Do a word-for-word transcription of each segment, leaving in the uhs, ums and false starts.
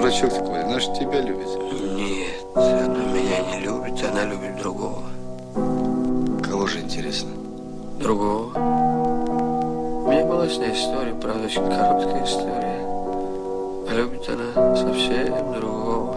дурачок такой, она же тебя любит. Нет, она меня не любит, она любит другого. Кого же, интересно? Другого. У меня была с ней история, правда, очень короткая история. А любит она совсем другого.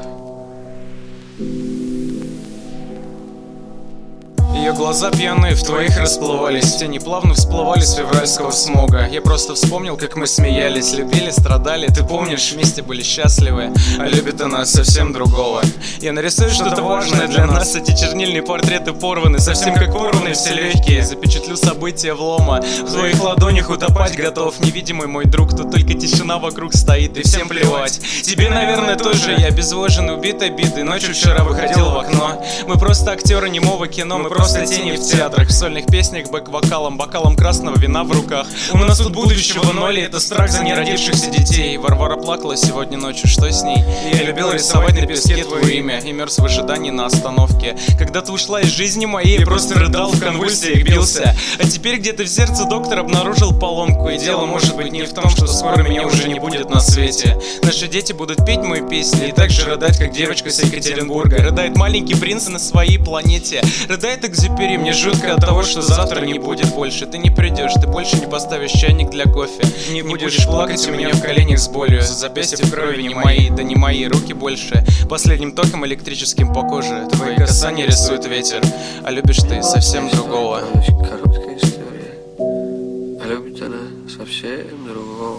Ее глаза пьяные в твоих расплывались, тени плавно всплывали с февральского смога. Я просто вспомнил, как мы смеялись, любили, страдали. Ты помнишь, вместе были счастливы. А любит она совсем другого. Я нарисую что-то важное для нас. Эти чернильные портреты порваны, совсем как порваны все легкие. Запечатлю события влома, в твоих ладонях утопать готов. Невидимый мой друг, тут только тишина вокруг стоит, и всем плевать. Тебе, наверное, тоже. Я обезвожен, убит обидой. Ночью вчера выходил в окно. Мы просто актеры немого кино, мы просто тени в театрах, в сольных песнях, бэк-вокалом, бокалом красного вина в руках. У нас тут будущего ноль, и это страх за неродившихся детей. Варвара плакала сегодня ночью, что с ней? Я любил рисовать на песке твое имя и мерз в ожидании на остановке. Когда ты ушла из жизни моей, я просто рыдал в конвульсиях, бился. А теперь где-то в сердце доктор обнаружил поломку. И дело может быть не в том, что скоро меня уже не будет на свете. Наши дети будут петь мои песни и так же рыдать, как девочка с Екатеринбурга. Рыдает маленький принц на своей планете. Рыдает Экзюпери, мне жутко от того, что завтра не будет больше. Ты не придешь, ты больше не поставишь чайник для кофе. Не будешь плакать у меня в коленях с болью. Запястья в крови не мои, да не мои руки больше. Последним током электрическим по коже твои касания рисует ветер. А любишь ты совсем другого. Очень короткая история. А любит она совсем другого.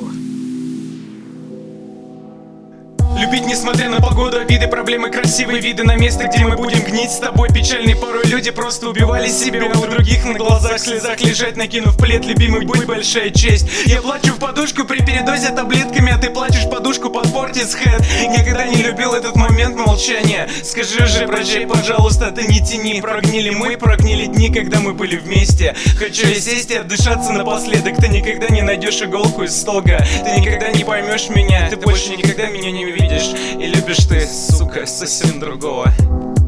Любить, несмотря на погоду, обиды, проблемы, красивые виды на место, где мы будем гнить с тобой. Печальные порой люди просто убивали себя. У других на глазах в слезах лежать, накинув плед. Любимый, будь большая честь. Я плачу в подушку при передозе таблетками, а ты плачешь в подушку под Portishead. Никогда не любил этот момент молчания. Скажи же, прощай, пожалуйста, ты не тяни. Прогнили мы, прогнили дни, когда мы были вместе. Хочу я сесть и отдышаться напоследок. Ты никогда не найдешь иголку из стога. Ты никогда не поймешь меня. Ты больше никогда меня не увидишь. И любишь ты, сука, совсем другого.